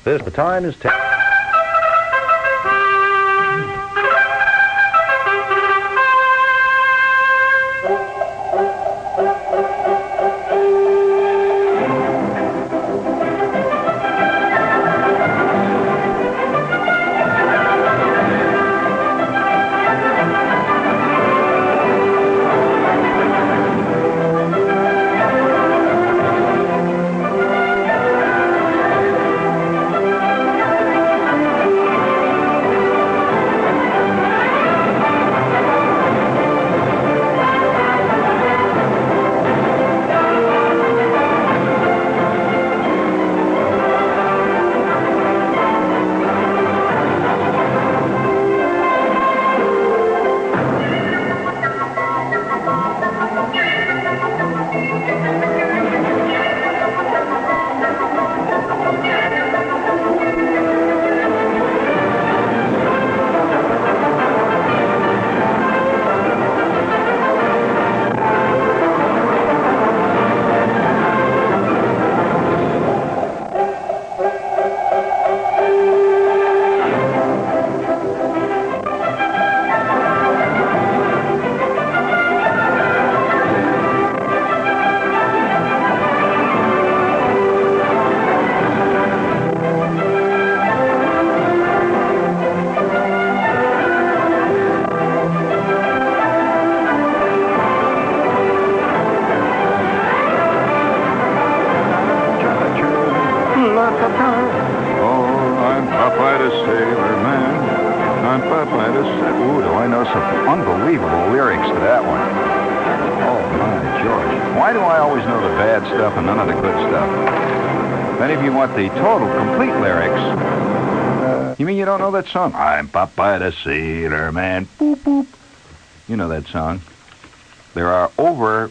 The time is 10. Ooh, do I know some unbelievable lyrics to that one. Oh, my George. Why do I always know the bad stuff and none of the good stuff? If any of you want the total, complete lyrics, you mean you don't know that song? I'm Popeye the Sailor Man, boop, boop. You know that song. There are over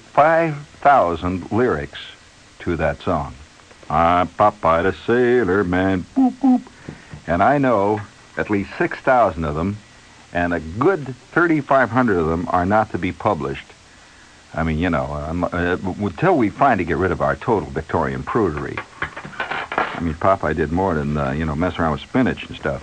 5,000 lyrics to that song. I'm Popeye the Sailor Man, boop, boop. And I know at least 6,000 of them, and a good 3,500 of them are not to be published. I mean, you know, until we finally get rid of our total Victorian prudery. I mean, Popeye did more than, mess around with spinach and stuff.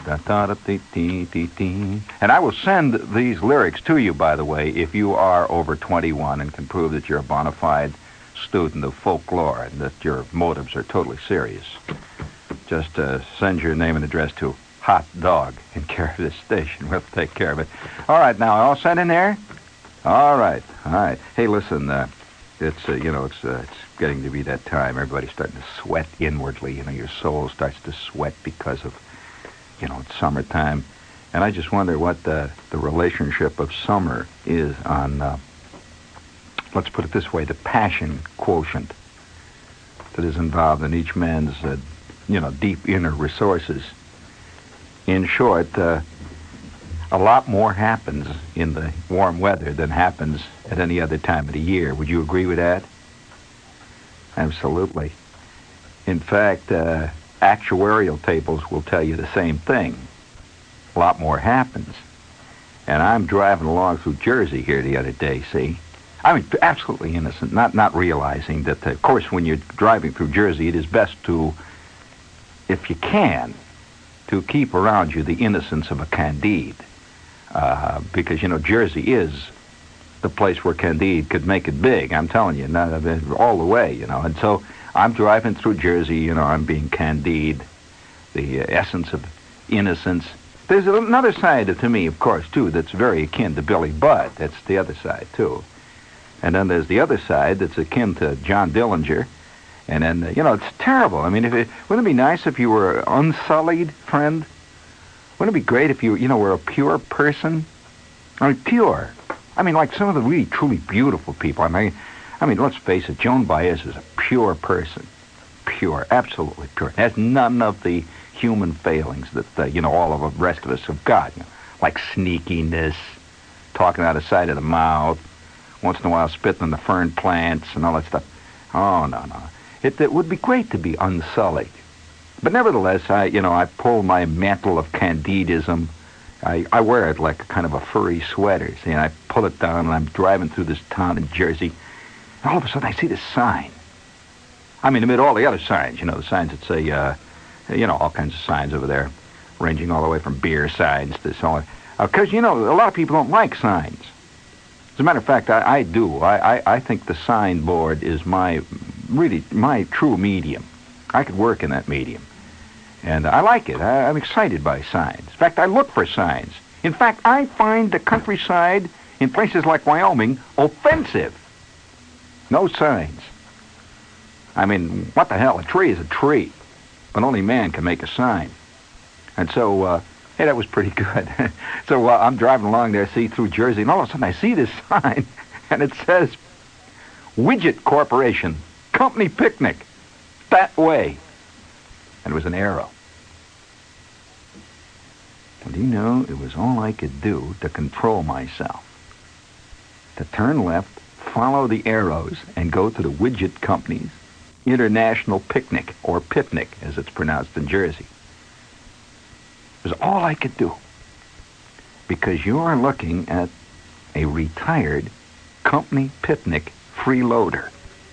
And I will send these lyrics to you, by the way, if you are over 21 and can prove that you're a bona fide student of folklore and that your motives are totally serious. Just send your name and address to Hot Dog in care of this station. We'll take care of it. All right, now, all set in there? All right. Hey, listen, it's getting to be that time. Everybody's starting to sweat inwardly. You know, your soul starts to sweat because of, it's summertime. And I just wonder what the relationship of summer is on, let's put it this way, the passion quotient that is involved in each man's, deep inner resources. In short, a lot more happens in the warm weather than happens at any other time of the year. Would you agree with that? Absolutely. In fact, actuarial tables will tell you the same thing. A lot more happens. And I'm driving along through Jersey here the other day, see? I mean, absolutely innocent, not realizing that, of course, when you're driving through Jersey, it is best to, if you can, to keep around you the innocence of a Candide. Because, Jersey is the place where Candide could make it big. I'm telling you, all the way, And so I'm driving through Jersey, I'm being Candide, the essence of innocence. There's another side to me, of course, too, that's very akin to Billy Budd. That's the other side, too. And then there's the other side that's akin to John Dillinger. And then, it's terrible. I mean, wouldn't it be nice if you were unsullied, friend? Wouldn't it be great if you, were a pure person? I mean, pure. I mean, like some of the really, truly beautiful people. I mean, let's face it, Joan Baez is a pure person. Pure, absolutely pure. Has none of the human failings that, all of the rest of us have got. Like sneakiness, talking out of the side of the mouth, once in a while spitting on the fern plants and all that stuff. Oh, no. It would be great to be unsullied. But nevertheless, I pull my mantle of Candidism. I wear it like a kind of a furry sweater. See, and I pull it down, and I'm driving through this town in Jersey. And all of a sudden, I see this sign. I mean, amid all the other signs, the signs that say, All kinds of signs over there, ranging all the way from beer signs to so on. Because, a lot of people don't like signs. As a matter of fact, I do. I think the signboard is my true medium. I could work in that medium. And I like it. I'm excited by signs. In fact, I look for signs. In fact, I find the countryside in places like Wyoming offensive. No signs. I mean, what the hell? A tree is a tree. But only man can make a sign. And so, hey, that was pretty good. So I'm driving along there, through Jersey, and all of a sudden I see this sign, and it says, Widget Corporation, Company Picnic, that way. And it was an arrow. Well, do you know, it was all I could do to control myself. To turn left, follow the arrows, and go to the Widget Company's International Picnic, or Picnic, as it's pronounced in Jersey. It was all I could do. Because you are looking at a retired Company Picnic freeloader.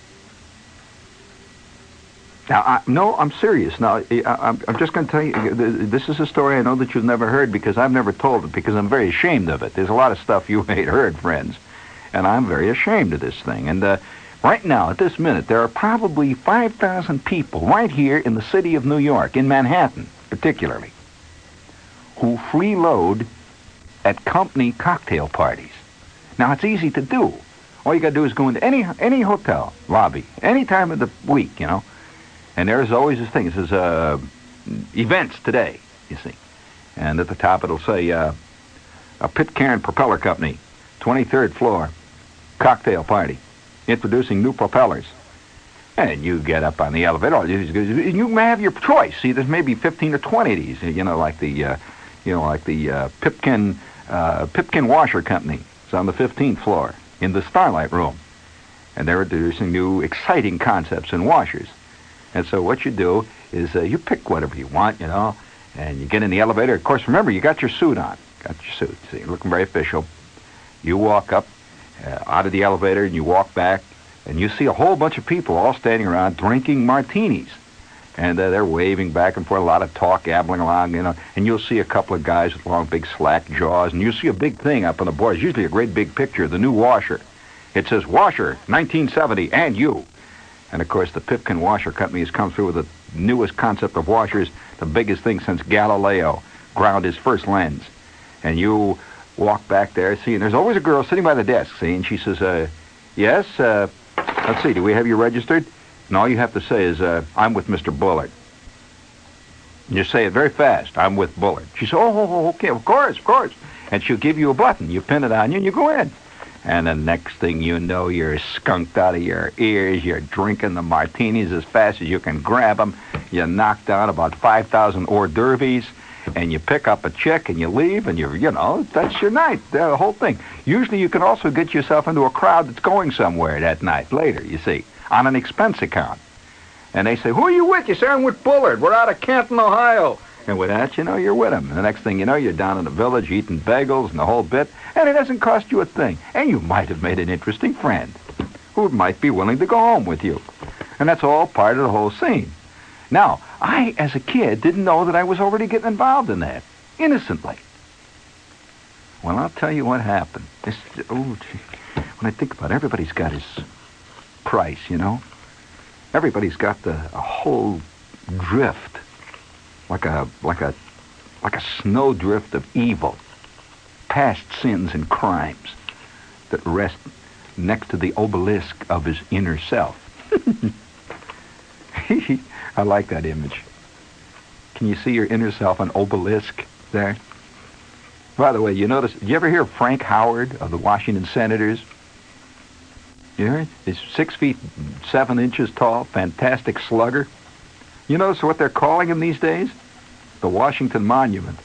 Now, I'm serious. Now, I'm just going to tell you, this is a story I know that you've never heard because I've never told it because I'm very ashamed of it. There's a lot of stuff you ain't heard, friends, and I'm very ashamed of this thing. And right now, at this minute, there are probably 5,000 people right here in the city of New York, in Manhattan particularly, who freeload at company cocktail parties. Now, it's easy to do. All you got to do is go into any hotel lobby, any time of the week, and there's always this thing. It says, events today, you see. And at the top it'll say, a Pitcairn Propeller Company, 23rd floor, cocktail party, introducing new propellers. And you get up on the elevator, you may have your choice. See, there's maybe 15 or 20 of these, like the Pipkin Washer Company. It's on the 15th floor in the Starlight Room. And they're introducing new, exciting concepts in washers. And so what you do is you pick whatever you want, and you get in the elevator. Of course, remember, you got your suit on. Got your suit. See, you're looking very official. You walk up out of the elevator, and you walk back, and you see a whole bunch of people all standing around drinking martinis. And they're waving back and forth, a lot of talk, gabbling along, and you'll see a couple of guys with long, big, slack jaws, and you'll see a big thing up on the board. It's usually a great big picture of the new washer. It says, Washer, 1970, and you. And, of course, the Pipkin Washer Company has come through with the newest concept of washers, the biggest thing since Galileo ground his first lens. And you walk back there, see, and there's always a girl sitting by the desk, see, and she says, yes, let's see, do we have you registered? And all you have to say is, I'm with Mr. Bullard. And you say it very fast, I'm with Bullard. She says, oh, okay, of course. And she'll give you a button. You pin it on you, and you go in. And the next thing you know, you're skunked out of your ears. You're drinking the martinis as fast as you can grab them. You knock down about 5,000 hors d'oeuvres, and you pick up a chick, and you leave, and that's your night, the whole thing. Usually you can also get yourself into a crowd that's going somewhere that night later, you see, on an expense account. And they say, who are you with? You say, I'm with Bullard. We're out of Canton, Ohio. And with that, you're with him. And the next thing you know, you're down in the village eating bagels and the whole bit, and it doesn't cost you a thing. And you might have made an interesting friend who might be willing to go home with you. And that's all part of the whole scene. Now, I, as a kid, didn't know that I was already getting involved in that, innocently. Well, I'll tell you what happened. When I think about it, everybody's got his price, Everybody's got a whole drift. Like a snowdrift of evil, past sins and crimes that rest next to the obelisk of his inner self. I like that image. Can you see your inner self, an obelisk there? By the way, did you ever hear of Frank Howard of the Washington Senators? You heard? He's 6'7" tall, fantastic slugger. You notice what they're calling him these days? The Washington Monument.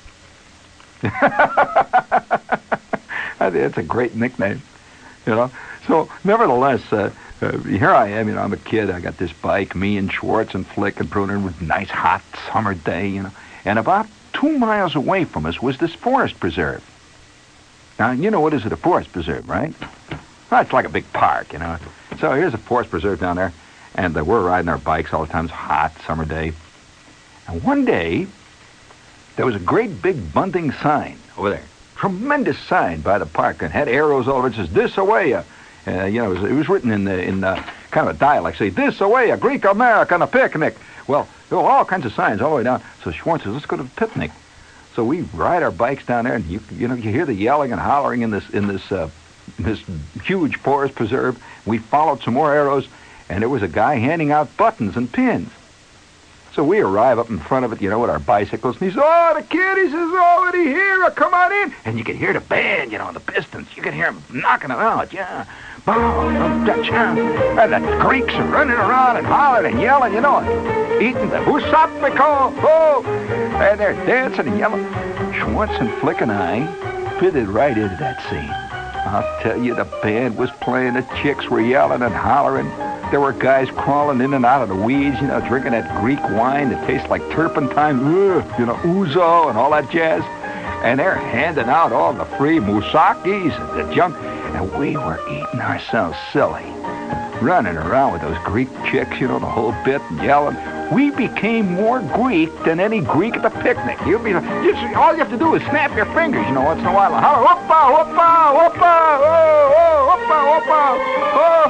I think that's a great nickname, So, nevertheless, here I am, I'm a kid. I got this bike, me and Schwartz and Flick and Pruner, with a nice hot summer day, And about 2 miles away from us was this forest preserve. Now, what is it, a forest preserve, right? Well, it's like a big park, So here's a forest preserve down there. And we're riding our bikes all the time. It's a hot summer day. And one day, there was a great big bunting sign over there. Tremendous sign by the park and had arrows all over it. It says, "This away." It was written in kind of a dialect. Say, "This away, a Greek American, a picnic." Well, there were all kinds of signs all the way down. So Schwartz says, "Let's go to the picnic." So we ride our bikes down there, and you hear the yelling and hollering in this huge forest preserve. We followed some more arrows, and there was a guy handing out buttons and pins. So we arrive up in front of it, with our bicycles, and he says, "Oh, the kiddies is already here. Come on in." And you can hear the band, the Pistons. You can hear them knocking them out, yeah. And the Greeks are running around and hollering and yelling, eating the husapiko, oh, and they're dancing and yelling. Schwartz and Flick and I fitted right into that scene. I'll tell you, the band was playing, the chicks were yelling and hollering. There were guys crawling in and out of the weeds, drinking that Greek wine that tastes like turpentine, ouzo and all that jazz. And they're handing out all the free mousakis and the junk. And we were eating ourselves silly, running around with those Greek chicks, the whole bit, and yelling. We became more Greek than any Greek at the picnic. All you have to do is snap your fingers, once in a while, and holler, "Whoopa, whoopa, whoopa, oh, oh, whoopa, whoopa, oh,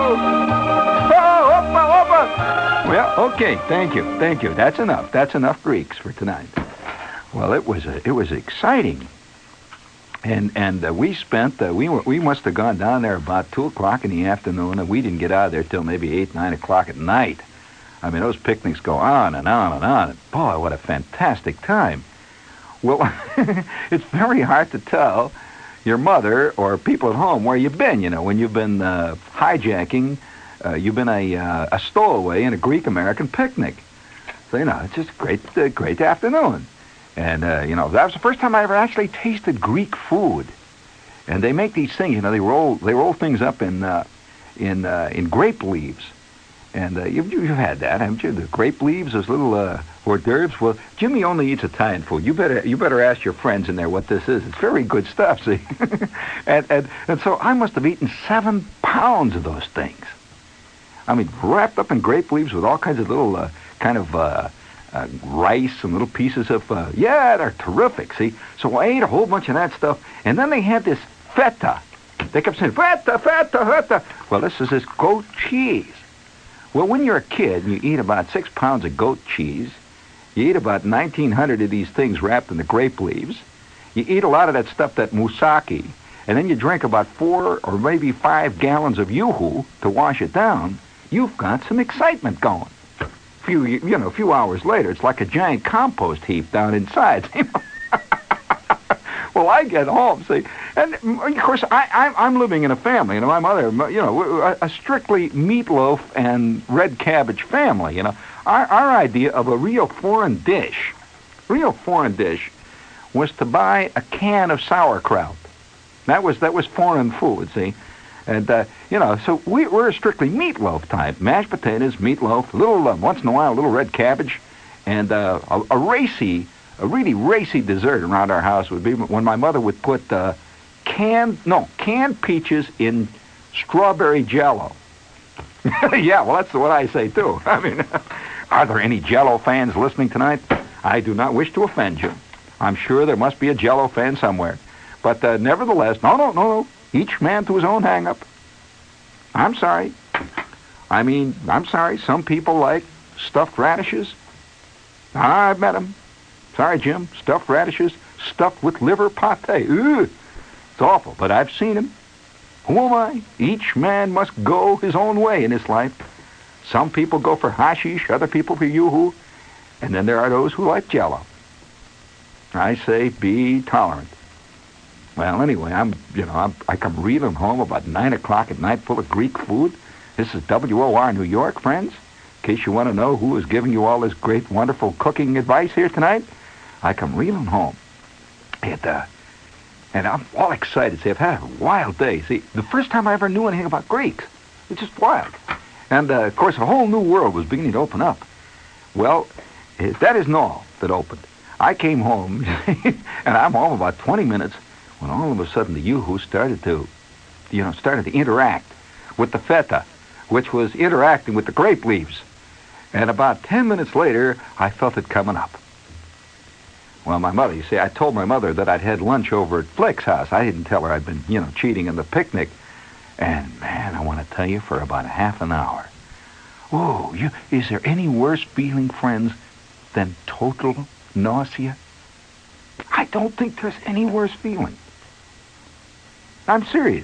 oh, oh, whoopa, whoopa." Well, okay, thank you. That's enough Greeks for tonight. Well, it was exciting. And we spent, we must have gone down there about 2 o'clock in the afternoon, and we didn't get out of there till maybe 8, 9 o'clock at night. I mean, those picnics go on and on and on. And boy, what a fantastic time. Well, it's very hard to tell your mother or people at home where you've been, when you've been hijacking, you've been a stowaway in a Greek-American picnic. So, it's just a great afternoon. And, that was the first time I ever actually tasted Greek food. And they make these things, they roll things up in grape leaves. And you've had that, haven't you? The grape leaves, those little hors d'oeuvres. Well, Jimmy only eats Italian food. You better ask your friends in there what this is. It's very good stuff, see? and so I must have eaten 7 pounds of those things. I mean, wrapped up in grape leaves with all kinds of little rice and little pieces of, they're terrific, see? So I ate a whole bunch of that stuff, and then they had this feta. They kept saying, "Feta, feta, feta." Well, this is this goat cheese. Well, when you're a kid and you eat about 6 pounds of goat cheese, you eat about 1,900 of these things wrapped in the grape leaves, you eat a lot of that stuff, that moussaki, and then you drink about 4 or maybe 5 gallons of yoo-hoo to wash it down, you've got some excitement going. A few hours later, it's like a giant compost heap down inside. Well, I get home, see, and of course, I'm living in a family. My mother, a strictly meatloaf and red cabbage family. Our idea of a real foreign dish was to buy a can of sauerkraut. That was foreign food, see. And, so we're a strictly meatloaf type. Mashed potatoes, meatloaf, once in a while, a little red cabbage, and a really racy dessert around our house would be when my mother would put canned peaches in strawberry Jell-O. Yeah, well, that's what I say, too. I mean, are there any Jell-O fans listening tonight? I do not wish to offend you. I'm sure there must be a Jell-O fan somewhere. But nevertheless, no. Each man to his own hang-up. I'm sorry. I'm sorry. Some people like stuffed radishes. I've met them. Sorry, Jim. Stuffed radishes stuffed with liver pate. Ugh. It's awful, but I've seen them. Who am I? Each man must go his own way in this life. Some people go for hashish, other people for yoo-hoo, and then there are those who like Jell-O. I say be tolerant. Well, anyway, I come reeling home about 9 o'clock at night full of Greek food. This is WOR New York, friends. In case you want to know who is giving you all this great, wonderful cooking advice here tonight, I come reeling home. And I'm all excited. See, I've had a wild day. See, the first time I ever knew anything about Greeks. It's just wild. And, of course, a whole new world was beginning to open up. Well, that isn't all that opened. I came home, and I'm home about 20 minutes, when all of a sudden the yoo-hoo started to interact with the feta, which was interacting with the grape leaves. And about 10 minutes later, I felt it coming up. Well, my mother, you see, I told my mother that I'd had lunch over at Flick's house. I didn't tell her I'd been, cheating in the picnic. And, man, I want to tell you, for about a half an hour. Whoa, is there any worse feeling, friends, than total nausea? I don't think there's any worse feeling. I'm serious.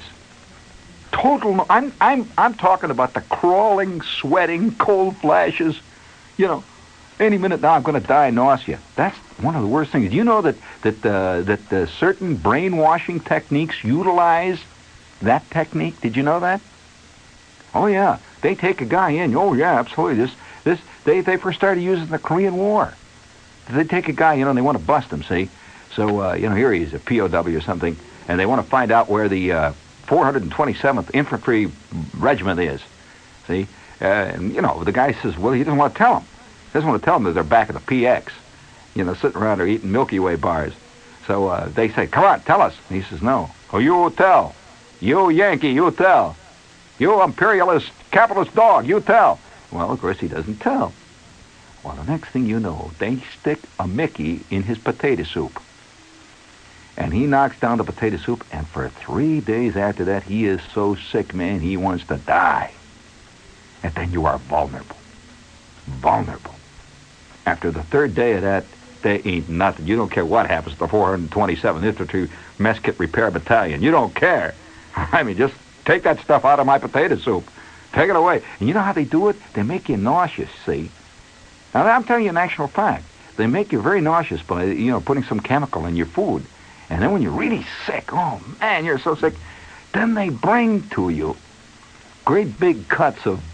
I'm talking about the crawling, sweating, cold flashes. Any minute now I'm going to die of nausea. That's one of the worst things. Do you know that certain brainwashing techniques utilize that technique? Did you know that? Oh yeah, they take a guy in. Oh yeah, absolutely. They first started using the Korean War. They take a guy, and they want to bust him. See, so here he is, a POW or something, and they want to find out where the 427th Infantry Regiment is. See, and the guy says, well, he doesn't want to tell him. He doesn't want to tell them that they're back at the PX, sitting around there eating Milky Way bars. So they say, come on, tell us. And he says, no. Oh, you tell. You Yankee, you tell. You imperialist, capitalist dog, you tell. Well, of course, he doesn't tell. Well, the next thing you know, they stick a Mickey in his potato soup. And he knocks down the potato soup, and for 3 days after that, he is so sick, man, he wants to die. And then you are vulnerable. Vulnerable. After the third day of that, they ain't nothing. You don't care what happens to the 427th Infantry Mess Kit Repair Battalion. You don't care. I mean, just take that stuff out of my potato soup. Take it away. And you know how they do it? They make you nauseous, see? Now, I'm telling you an actual fact. They make you very nauseous by, putting some chemical in your food. And then when you're really sick, oh, man, you're so sick, then they bring to you great big cuts of,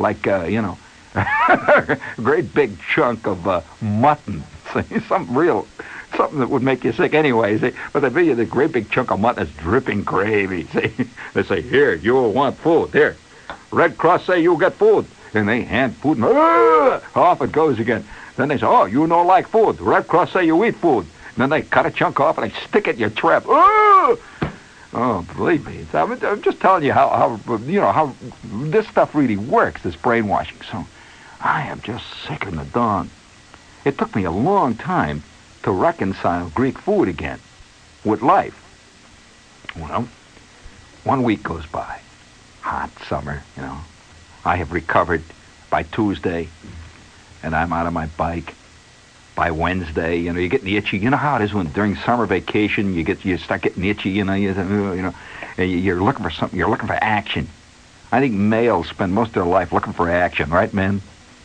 great big chunk of mutton. See? Something that would make you sick anyway, see? But they bring you the great big chunk of mutton that's dripping gravy, see? They say, here, you will want food. Here, Red Cross say you'll get food. And they hand food, and off it goes again. Then they say, oh, you don't like food. Red Cross say you eat food. And then they cut a chunk off and they stick it in your trap. Oh, believe me. I'm just telling you how this stuff really works, this brainwashing. So I am just sick in the dawn. It took me a long time to reconcile Greek food again with life. Well, 1 week goes by. Hot summer, I have recovered by Tuesday, and I'm out on my bike. By Wednesday, you're getting itchy. You know how it is when during summer vacation you start getting itchy. You're looking for something. You're looking for action. I think males spend most of their life looking for action, right, men?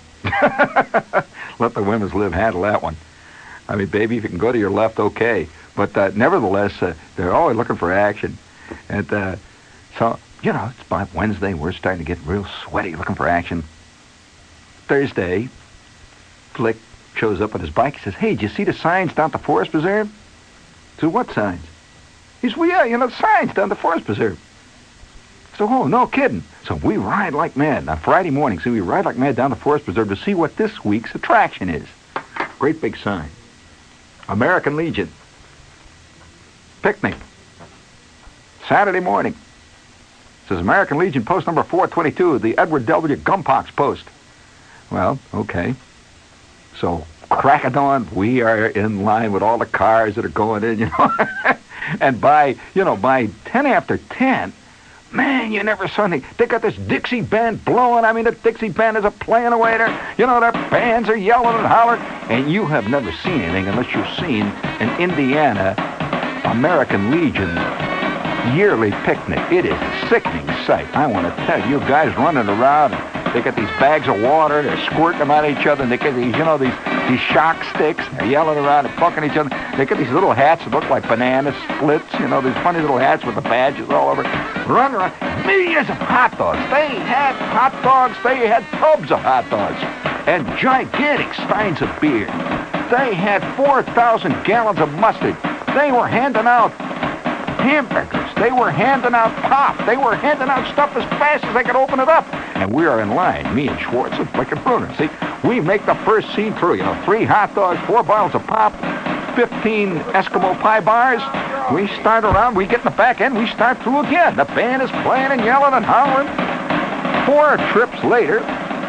Let the women live. Handle that one. I mean, baby, if you can go to your left, okay. But nevertheless, they're always looking for action. And so, it's by Wednesday. We're starting to get real sweaty, looking for action. Thursday, Flick shows up on his bike. He says, hey, did you see the signs down at the Forest Preserve? So what signs? He says, well, yeah, the signs down at the Forest Preserve. So, oh, no kidding. So we ride like mad. On Friday morning, we ride like mad down to Forest Preserve to see what this week's attraction is. Great big sign. American Legion. Picnic. Saturday morning. It says American Legion post number 422, the Edward W. Gumpox post. Well, okay. So, crack of dawn, we are in line with all the cars that are going in, And by 10 after 10, man, you never saw anything. They got this Dixie band blowing. I mean, the Dixie band is playing away there. Their bands are yelling and hollering. And you have never seen anything unless you've seen an Indiana American Legion yearly picnic. It is a sickening sight. I want to tell you, guys running around. They got these bags of water. They're squirting them at each other. And they get these shock sticks. They're yelling around and fucking each other. They get these little hats that look like banana splits. These funny little hats with the badges all over. Run around. Millions of hot dogs. They had hot dogs. They had tubs of hot dogs. And gigantic steins of beer. They had 4,000 gallons of mustard. They were handing out hamburgers. They were handing out pop. They were handing out stuff as fast as they could open it up. And we are in line, me and Schwartz and Flick and Bruner. See, we make the first scene through. 3 hot dogs, 4 bottles of pop, 15 Eskimo pie bars. We start around, we get in the back end, we start through again. The band is playing and yelling and hollering. 4 trips later,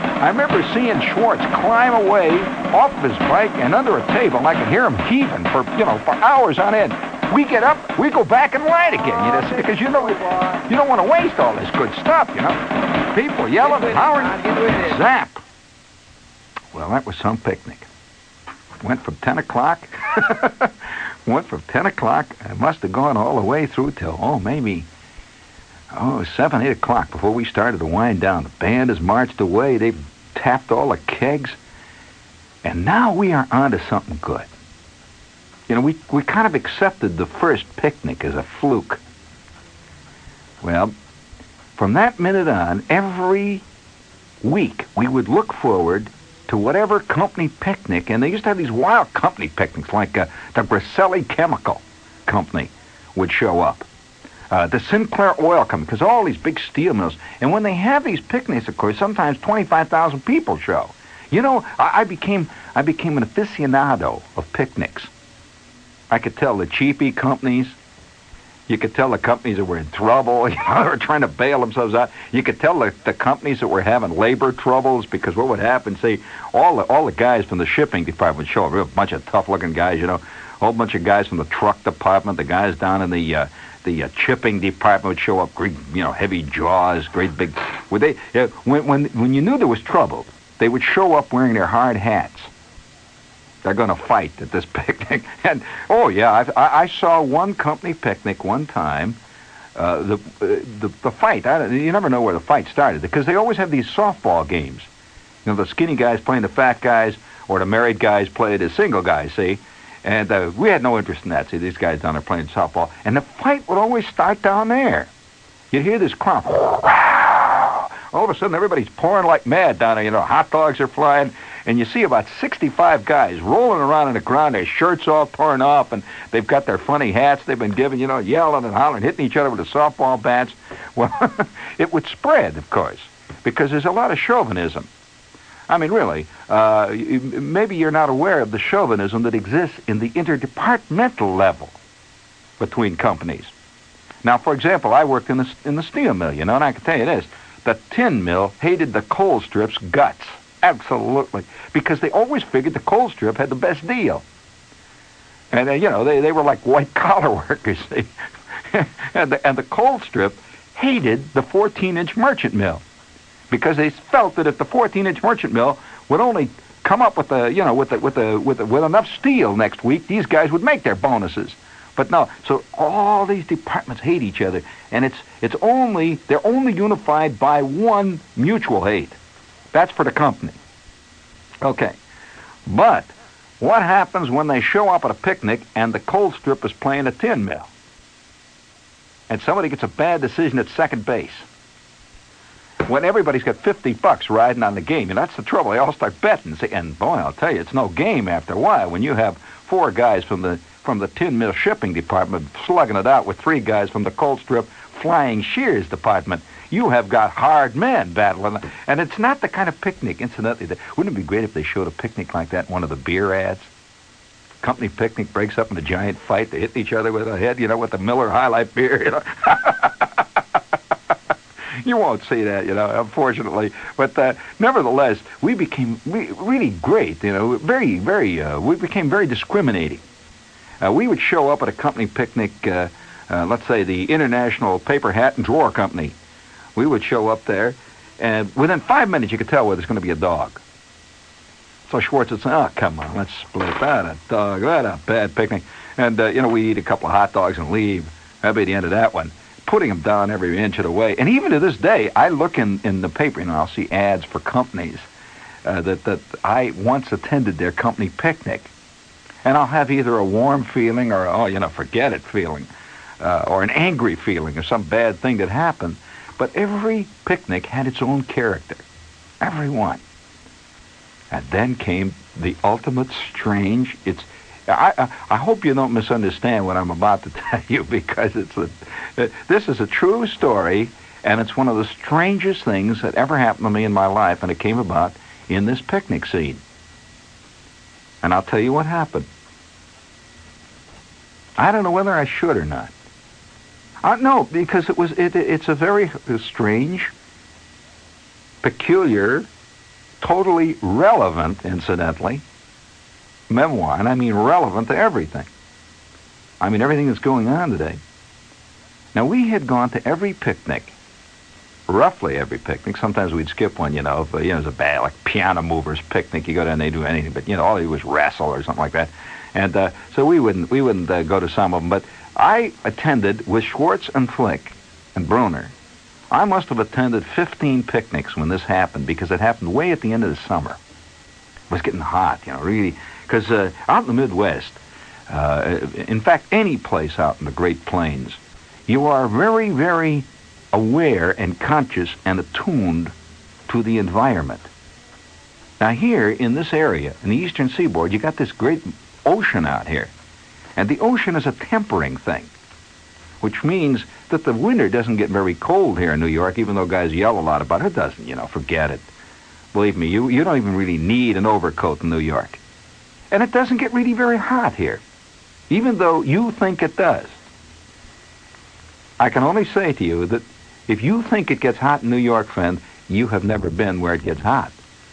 I remember seeing Schwartz climb away off of his bike and under a table, and I could hear him heaving for hours on end. We get up, we go back and ride again, because you don't want to waste all this good stuff, People yelling, hollering, zap. Well, that was some picnic. Went from 10 o'clock. Went from 10 o'clock. I must have gone all the way through till, maybe 7, 8 o'clock before we started to wind down. The band has marched away. They've tapped all the kegs. And now we are on to something good. We kind of accepted the first picnic as a fluke. Well, from that minute on, every week we would look forward to whatever company picnic, and they used to have these wild company picnics, like the Griselli Chemical Company would show up. The Sinclair Oil Company, because all these big steel mills. And when they have these picnics, of course, sometimes 25,000 people show. I became an aficionado of picnics. I could tell the cheapy companies. You could tell the companies that were in trouble. They were trying to bail themselves out. You could tell the companies that were having labor troubles, because what would happen, say, all the guys from the shipping department would show up, a bunch of tough-looking guys, a whole bunch of guys from the truck department, the guys down in the chipping department would show up, great, heavy jaws, great big. When you knew there was trouble, they would show up wearing their hard hats. They're going to fight at this picnic. And, I saw one company picnic one time. The fight, you never know where the fight started, because they always have these softball games. The skinny guys playing the fat guys, or the married guys play the single guys, see? And we had no interest in that. See, these guys down there playing softball. And the fight would always start down there. You'd hear this crowd. All of a sudden, everybody's pouring like mad down there. Hot dogs are flying. And you see about 65 guys rolling around on the ground, their shirts all torn off, and they've got their funny hats they've been given, yelling and hollering, hitting each other with the softball bats. Well, it would spread, of course, because there's a lot of chauvinism. I mean, really, maybe you're not aware of the chauvinism that exists in the interdepartmental level between companies. Now, for example, I worked in the steel mill, and I can tell you this, the tin mill hated the coal strip's guts. Absolutely. Because they always figured the coal strip had the best deal. And, they were like white-collar workers. And the coal strip hated the 14-inch merchant mill, because they felt that if the 14-inch merchant mill would only come up with enough steel next week, these guys would make their bonuses. But no, so all these departments hate each other, and they're only unified by one mutual hate. That's for the company. Okay. But what happens when they show up at a picnic and the coal strip is playing a tin mill? And somebody gets a bad decision at second base. When everybody's got $50 riding on the game, and that's the trouble. They all start betting. And boy, I'll tell you, it's no game after a while when you have 4 guys from the tin mill shipping department slugging it out with 3 guys from the coal strip flying shears department. You have got hard men battling. And it's not the kind of picnic, incidentally, wouldn't it be great if they showed a picnic like that in one of the beer ads? Company picnic breaks up in a giant fight. They hit each other with a head, with the Miller High Life beer, You won't see that, unfortunately. But nevertheless, we became really great, very, very, we became very discriminating. We would show up at a company picnic, let's say the International Paper Hat and Drawer Company. We would show up there, and within 5 minutes you could tell whether there's going to be a dog. So Schwartz would say, oh, come on, let's split that, a dog, that a bad picnic. And, we eat a couple of hot dogs and leave. That'd be the end of that one. Putting them down every inch of the way. And even to this day, I look in the paper, I'll see ads for companies that I once attended their company picnic. And I'll have either a warm feeling or, forget it feeling, or an angry feeling or some bad thing that happened. But every picnic had its own character. Every one. And then came the ultimate strange. I hope you don't misunderstand what I'm about to tell you, because this is a true story, and it's one of the strangest things that ever happened to me in my life, and it came about in this picnic scene. And I'll tell you what happened. I don't know whether I should or not. No, because it's a very strange, peculiar, totally relevant, incidentally, memoir, and I mean relevant to everything. I mean everything that's going on today. Now, we had gone to every picnic, roughly every picnic. Sometimes we'd skip one, if it was a bad, like Piano Movers picnic. You go down, they do anything, but all they do was wrestle or something like that. And so we wouldn't go to some of them. But I attended with Schwartz and Flick and Bruner. I must have attended 15 picnics when this happened, because it happened way at the end of the summer. It was getting hot, really, because out in the Midwest, in fact, any place out in the Great Plains, you are very, very aware and conscious and attuned to the environment. Now here in this area, in the eastern seaboard, you got this great ocean out here. And the ocean is a tempering thing, which means that the winter doesn't get very cold here in New York, even though guys yell a lot about it. It doesn't, forget it. Believe me, you don't even really need an overcoat in New York. And it doesn't get really very hot here, even though you think it does. I can only say to you that if you think it gets hot in New York, friend, you have never been where it gets hot.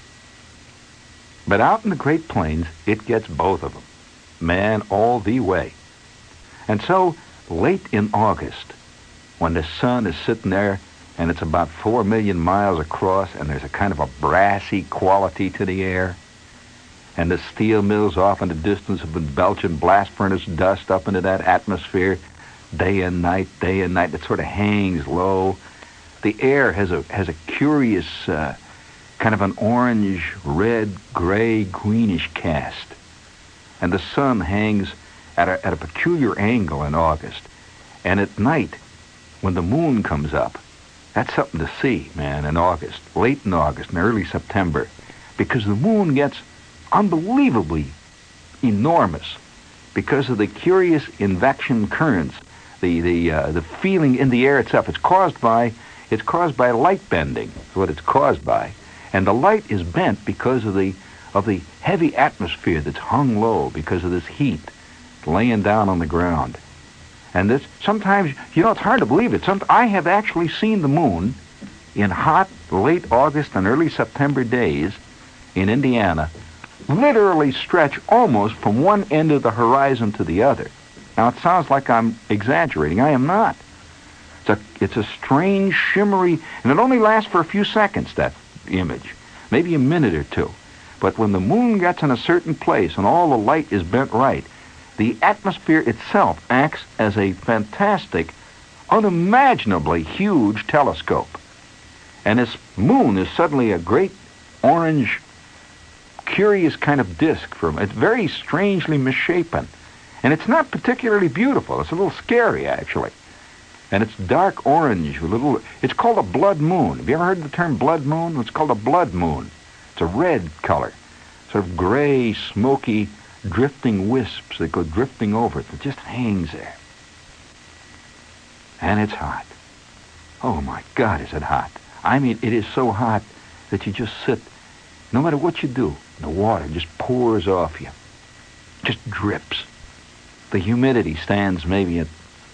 But out in the Great Plains, it gets both of them. Man, all the way. And so, late in August, when the sun is sitting there and it's about 4 million miles across and there's a kind of a brassy quality to the air, and the steel mills off in the distance have been belching blast furnace dust up into that atmosphere day and night, it sort of hangs low. The air has a curious kind of an orange, red, gray, greenish cast. And the sun hangs at a peculiar angle in August. And at night, when the moon comes up, that's something to see, man, in August, late in August and early September, because the moon gets unbelievably enormous because of the curious invection currents, the feeling in the air itself. It's caused by light bending, is what it's caused by. And the light is bent because of the heavy atmosphere that's hung low because of this heat laying down on the ground. And this, sometimes, it's hard to believe it. I have actually seen the moon in hot, late August and early September days in Indiana literally stretch almost from one end of the horizon to the other. Now, it sounds like I'm exaggerating. I am not. It's a strange, shimmery, and it only lasts for a few seconds, that image, maybe a minute or two. But when the moon gets in a certain place and all the light is bent right, the atmosphere itself acts as a fantastic, unimaginably huge telescope. And this moon is suddenly a great orange, curious kind of disk. It's very strangely misshapen. And it's not particularly beautiful. It's a little scary, actually. And it's dark orange, it's called a blood moon. Have you ever heard the term blood moon? It's called a blood moon. It's a red color, sort of gray, smoky, drifting wisps that go drifting over it. It just hangs there. And it's hot. Oh my God, is it hot. I mean, it is so hot that you just sit, no matter what you do, the water just pours off you. Just drips. The humidity stands maybe at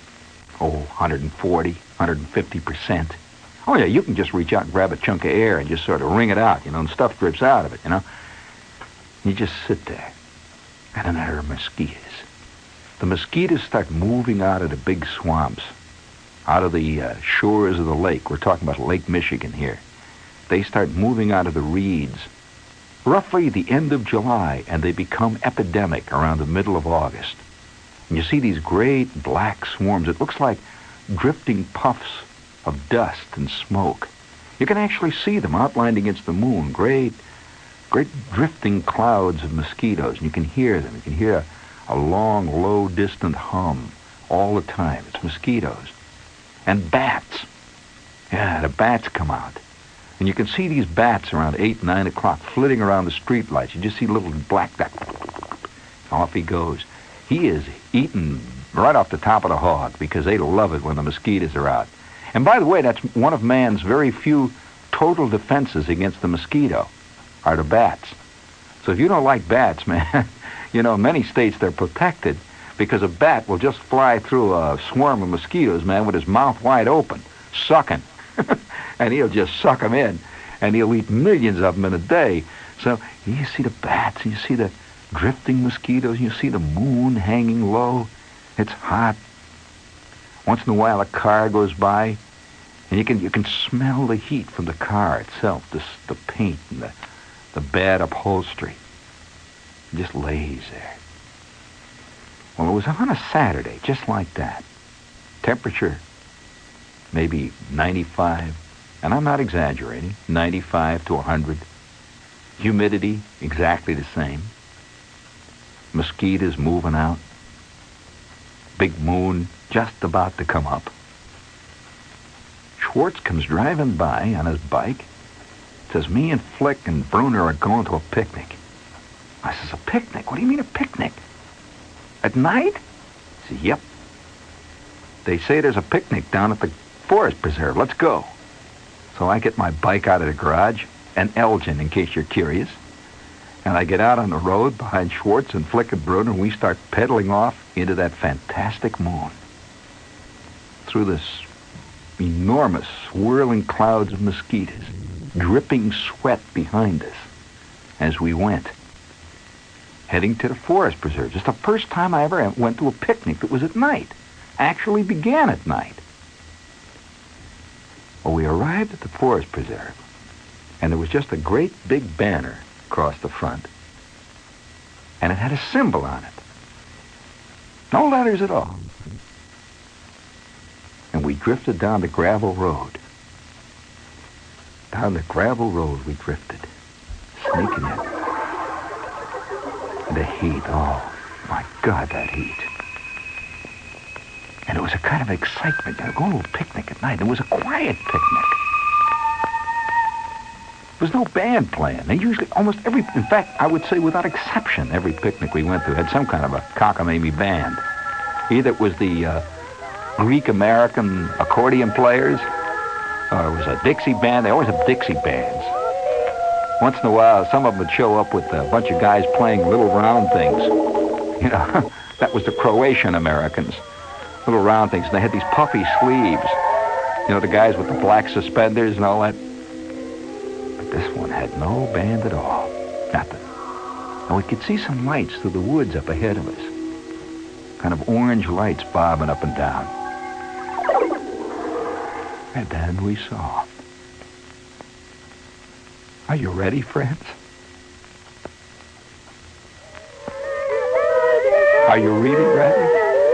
140, 150%. Oh yeah, you can just reach out and grab a chunk of air and just sort of wring it out, and stuff drips out of it, You just sit there. And then there are mosquitoes. The mosquitoes start moving out of the big swamps, out of the shores of the lake. We're talking about Lake Michigan here. They start moving out of the reeds, roughly the end of July, and they become epidemic around the middle of August. And you see these great black swarms. It looks like drifting puffs of dust and smoke. You can actually see them outlined against the moon, great drifting clouds of mosquitoes, and you can hear them. You can hear a long, low, distant hum all the time. It's mosquitoes. And bats. Yeah, the bats come out. And you can see these bats around 8, 9 o'clock flitting around the street lights. You just see little black dot. Off he goes. He is eating right off the top of the hog because they love it when the mosquitoes are out. And by the way, that's one of man's very few total defenses against the mosquito, are the bats. So if you don't like bats, man, in many states they're protected because a bat will just fly through a swarm of mosquitoes, man, with his mouth wide open, sucking. And he'll just suck them in. and he'll eat millions of them in a day. So you see the bats, and you see the drifting mosquitoes, and you see the moon hanging low. It's hot. Once in a while, a car goes by, and you can smell the heat from the car itself, the paint and the bad upholstery. It just lays there. Well, it was on a Saturday, just like that. Temperature, maybe 95, and I'm not exaggerating, 95 to 100. Humidity, exactly the same. Mosquitoes moving out. Big moon just about to come up. Schwartz comes driving by on his bike. Says, me and Flick and Bruner are going to a picnic. I says, a picnic? What do you mean a picnic? At night? He says, yep. They say there's a picnic down at the Forest Preserve. Let's go. So I get my bike out of the garage, an Elgin, in case you're curious. And I get out on the road behind Schwartz and Flick and Bruner, and we start pedaling off into that fantastic moon. Through this enormous swirling clouds of mosquitoes, dripping sweat behind us as we went, heading to the Forest Preserve. Just the first time I ever went to a picnic that was at night. Actually began at night. Well, we arrived at the Forest Preserve, and there was just a great big banner across the front, and it had a symbol on it. No letters at all. And we drifted down the gravel road. Down the gravel road we drifted, sneaking in. And the heat, oh my God, that heat. And it was a kind of excitement, going to a picnic at night. It was a quiet picnic. There was no band playing. They usually, in fact, I would say without exception, every picnic we went to had some kind of a cockamamie band. Either it was the Greek-American accordion players, or it was a Dixie band. They always have Dixie bands. Once in a while, some of them would show up with a bunch of guys playing little round things. You know, that was the Croatian Americans. Little round things. And they had these puffy sleeves. You know, the guys with the black suspenders and all that. But this one had no band at all. Nothing. And we could see some lights through the woods up ahead of us. Kind of orange lights bobbing up and down. And then we saw. Are you ready, friends? Are you really ready?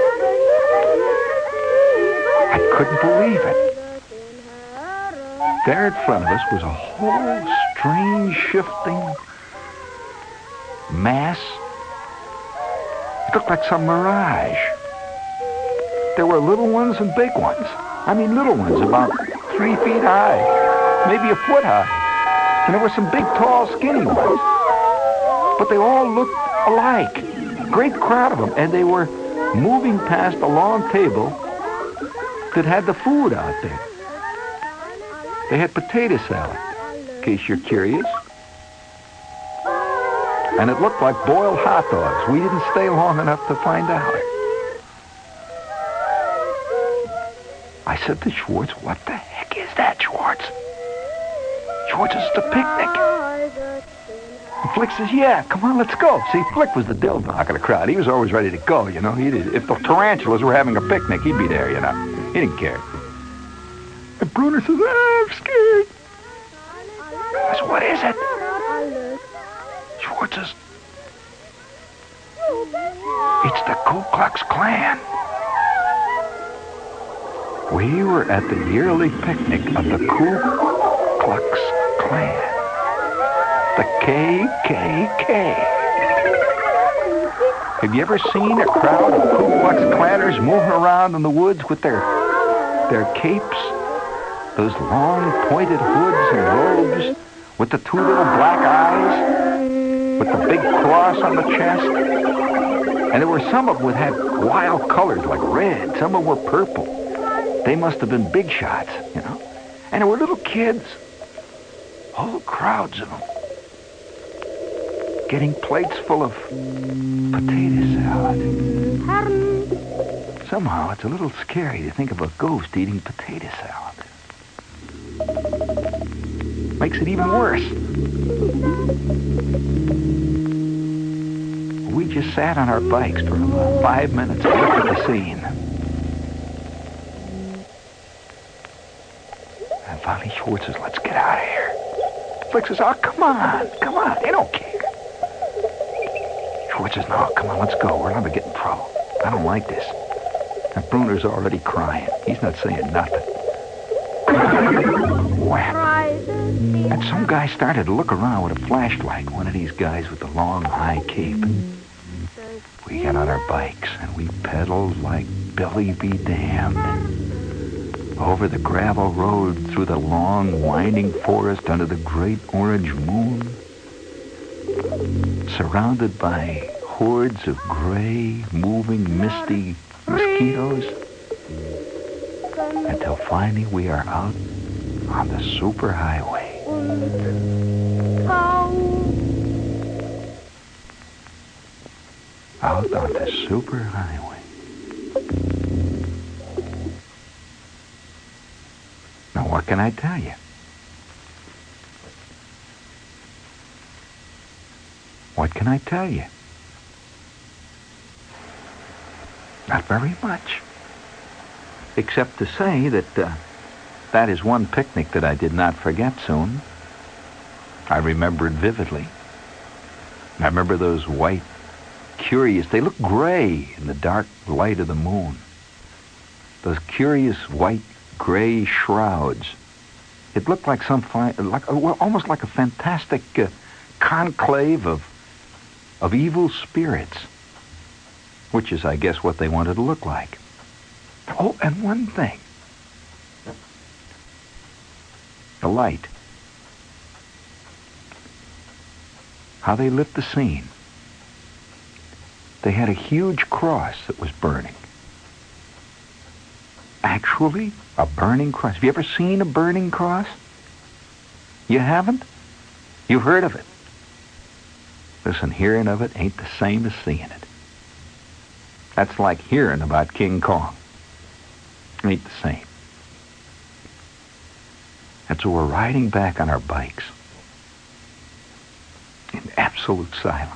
I couldn't believe it. There in front of us was a whole strange, shifting mass. It looked like some mirage. There were little ones and big ones. I mean, little ones about 3 feet high, maybe a foot high. And there were some big, tall, skinny ones. But they all looked alike. Great crowd of them. And they were moving past a long table that had the food out there. They had potato salad, in case you're curious. And it looked like boiled hot dogs. We didn't stay long enough to find out. I said to Schwartz, what the heck is that, Schwartz? Schwartz, it's the picnic. And Flick says, yeah, come on, let's go. See, Flick was the dill-dock of the crowd. He was always ready to go, you know. If the tarantulas were having a picnic, he'd be there, you know. He didn't care. And Bruner says, I'm scared. I said, what is it? Schwartz says, it's the Ku Klux Klan. We were at the yearly picnic of the Ku Klux Klan. The KKK. Have you ever seen a crowd of Ku Klux Klanners moving around in the woods with their capes? Those long pointed hoods and robes with the 2 little black eyes, with the big cross on the chest. And there were some of them that had wild colors like red. Some of them were purple. They must have been big shots, you know. And there were little kids, whole crowds of them, getting plates full of potato salad. Somehow it's a little scary to think of a ghost eating potato salad. Makes it even worse. We just sat on our bikes for about 5 minutes and looked at the scene. And finally Schwartz says, let's get out of here. Flick says, oh, come on, they don't care. Schwartz says, no, come on, let's go. We're going to get in trouble. I don't like this. And Bruner's already crying. He's not saying nothing. Whap. And some guy started to look around with a flashlight, one of these guys with the long, high cape. We got on our bikes, and we pedaled like Billy be damned. Over the gravel road, through the long, winding forest, under the great orange moon, surrounded by hordes of gray, moving, misty mosquitoes, until finally we are out on the superhighway. Out on the superhighway. Now, what can I tell you? What can I tell you? Not very much. Except to say that that is one picnic that I did not forget soon. I remember it vividly. I remember those white, curious, they look gray in the dark light of the moon. Those curious white, gray shrouds. It looked like almost like a fantastic conclave of evil spirits, which is, I guess, what they wanted to look like. Oh, and one thing. The light. How they lit the scene. They had a huge cross that was burning. Actually, a burning cross. Have you ever seen a burning cross? You haven't? You've heard of it. Listen, hearing of it ain't the same as seeing it. That's like hearing about King Kong. Ain't the same. And so we're riding back on our bikes in absolute silence.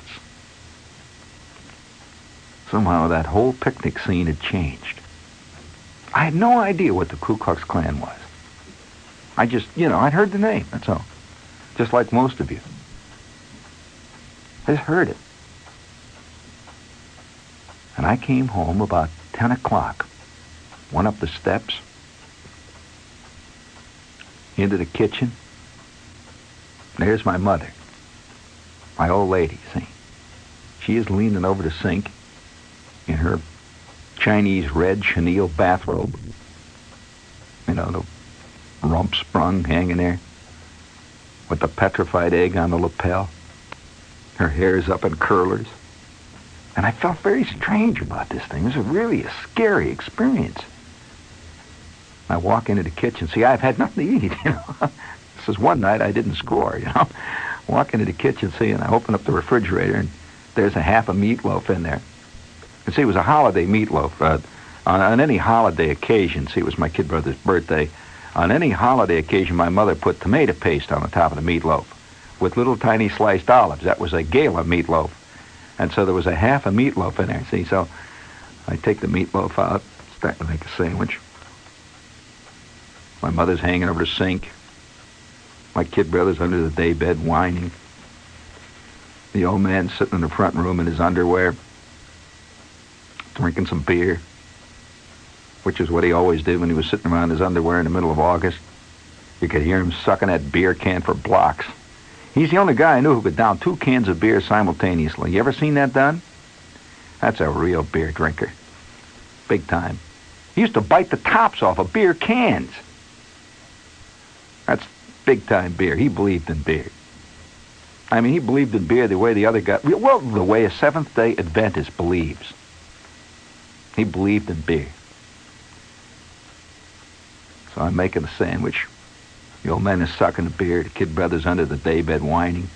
Somehow that whole picnic scene had changed. I had no idea what the Ku Klux Klan was. I just, I'd heard the name, that's all. Just like most of you. I just heard it. And I came home about 10 o'clock, went up the steps, into the kitchen. There's my mother, my old lady, see. She is leaning over the sink in her Chinese red chenille bathrobe. The rump sprung hanging there with the petrified egg on the lapel. Her hair's up in curlers. And I felt very strange about this thing. It was really a scary experience. I walk into the kitchen. See, I've had nothing to eat, This is one night I didn't score, Walk into the kitchen, see, and I open up the refrigerator, and there's a half a meatloaf in there. And see, it was a holiday meatloaf. On any holiday occasion, see, it was my kid brother's birthday. On any holiday occasion, my mother put tomato paste on the top of the meatloaf with little tiny sliced olives. That was a gala meatloaf. And so there was a half a meatloaf in there, see. So I take the meatloaf out, start to make a sandwich. My mother's hanging over the sink. My kid brother's under the daybed whining. The old man's sitting in the front room in his underwear, drinking some beer, which is what he always did when he was sitting around in his underwear in the middle of August. You could hear him sucking that beer can for blocks. He's the only guy I knew who could down 2 cans of beer simultaneously. You ever seen that done? That's a real beer drinker. Big time. He used to bite the tops off of beer cans. That's big time beer. He believed in beer. I mean, he believed in beer the way the other guy, well, the way a Seventh-day Adventist believes. He believed in beer. So I'm making a sandwich. The old man is sucking the beer. The kid brother's under the daybed whining.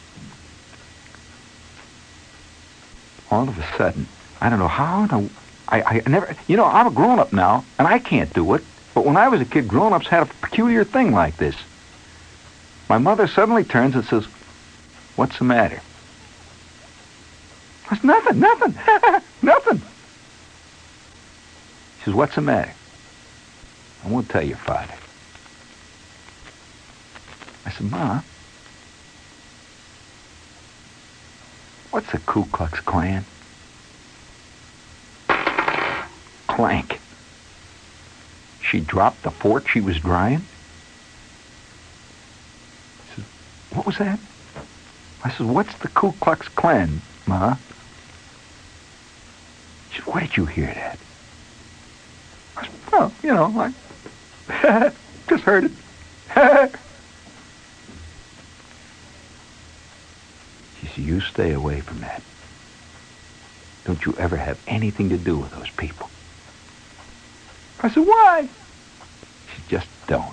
All of a sudden, I don't know how, I never, I'm a grown-up now, and I can't do it. But when I was a kid, grown-ups had a peculiar thing like this. My mother suddenly turns and says, "What's the matter?" I said, "Nothing, nothing, nothing." She says, "What's the matter?" "I won't tell your father." I said, "Ma, what's the Ku Klux Klan?" Clank. She dropped the fork she was drying. She says, "What was that?" I said, "What's the Ku Klux Klan, Ma?" She said, "Where did you hear that?" I said, "Oh, I just heard it." She said, "You stay away from that. Don't you ever have anything to do with those people." I said, "Why?" She said, "Just don't."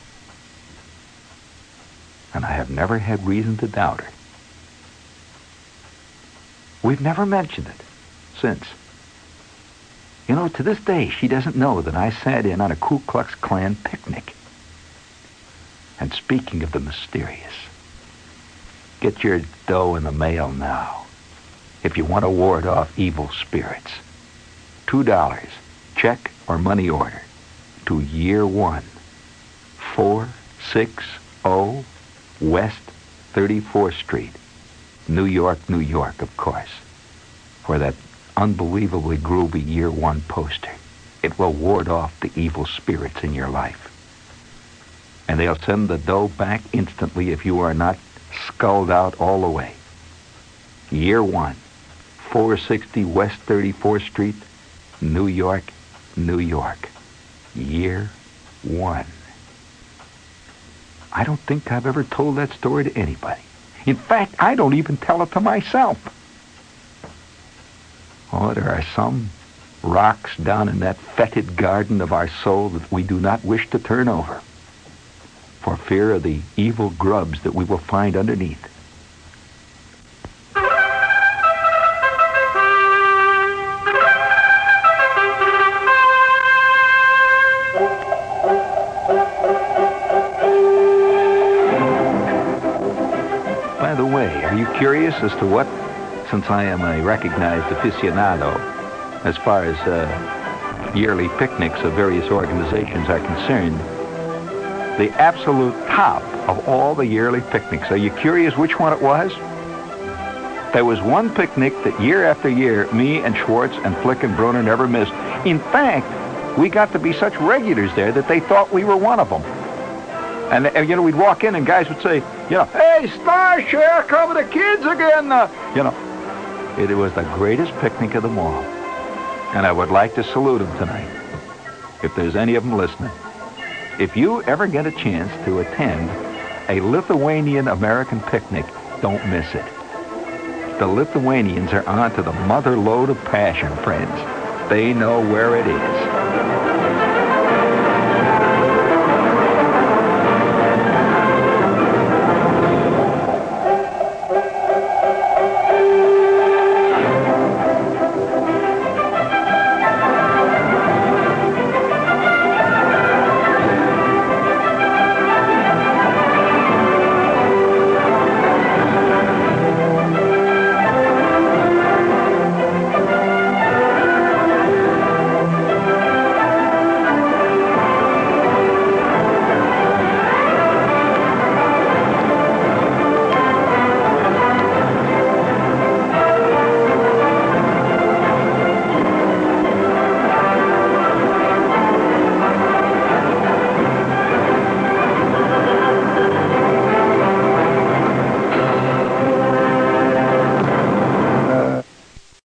And I have never had reason to doubt her. We've never mentioned it since. To this day, she doesn't know that I sat in on a Ku Klux Klan picnic. And speaking of the mysterious, get your dough in the mail now if you want to ward off evil spirits. $2, check or money order, to Year One, 460 West 34th Street, New York, New York, of course, for that unbelievably groovy Year One poster. It will ward off the evil spirits in your life. And they'll send the dough back instantly if you are not sculled out all the way. Year One, 460 West 34th Street, New York, New York. Year One. I don't think I've ever told that story to anybody. In fact, I don't even tell it to myself. Oh, there are some rocks down in that fetid garden of our soul that we do not wish to turn over, for fear of the evil grubs that we will find underneath. By the way, are you curious as to what, since I am a recognized aficionado as far as yearly picnics of various organizations are concerned, the absolute top of all the yearly picnics, are you curious which one it was? There was one picnic that year after year, me and Schwartz and Flick and Bruner never missed. In fact, we got to be such regulars there that they thought we were one of them. And we'd walk in and guys would say, "Hey, Starshare, come with the kids again." It was the greatest picnic of them all. And I would like to salute them tonight, if there's any of them listening. If you ever get a chance to attend a Lithuanian-American picnic, don't miss it. The Lithuanians are on to the mother lode of passion, friends. They know where it is.